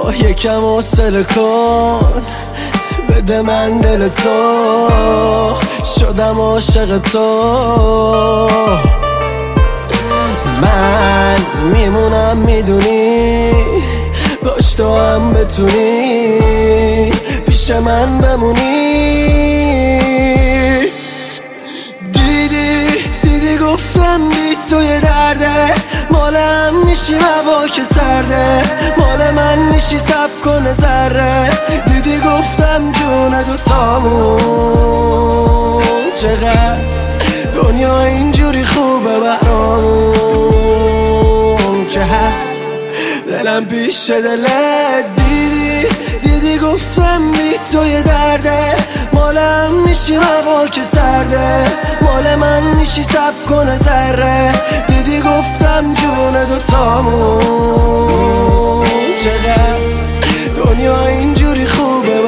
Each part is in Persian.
یکم حوصله کن، بده من دل تو، شدم عاشق تو. من میمونم میدونی، باش تو هم بتونی پیش من بمونی. دیدی گفتم بی تو یه درده، مال هم میشی هوا که سرده، مال من میشی سب کنه ذره. دیدی گفتم جون دوتامون چقدر دنیا اینجوری خوبه برامون که هست دلم پیش دلت. دیدی گفتم بی تو یه درده، مالم میشی هوا که سرده، مال من میشی سب کنه ذره. دیدی گفتم جون دوتامون چقدر دنیا اینجوری خوبه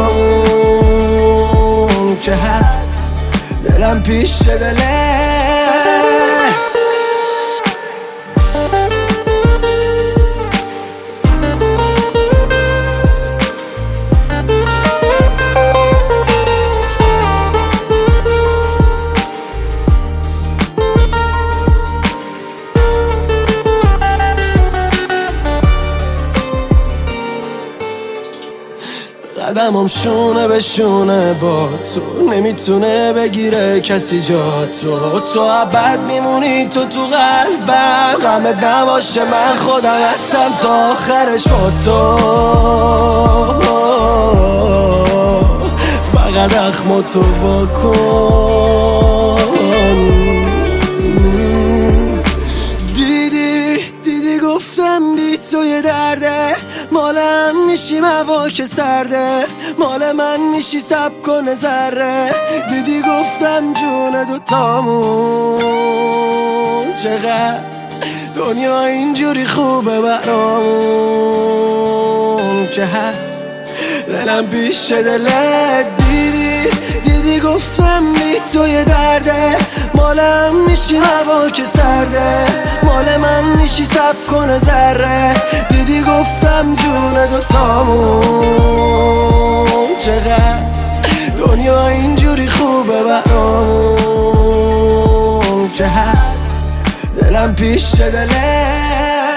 برامون که هست دلم پیش دلت. قدمم شونه به شونه با تو، نمیتونه بگیره کسی جا تو ابد میمونی تو قلبم. غمت نباشه من خودم هستم تا آخرش با تو، فقط اخم تو واکن. دیدی گفتم بی تو یه درده، مالم میشی هوا که سرده، مال من میشی سب کنه ذره. دیدی گفتم جون دوتامون چقدر دنیا اینجوری خوبه برامون که هست دلم پیش دلت. دیدی گفتم بی تو یه درده، مالم میشی هوا که سرده، مال من میشی سب کنه ذره. دیدی گفتم جون دوتامون چقدر دنیا اینجوری خوبه برامون که هست دلم پیش دلت.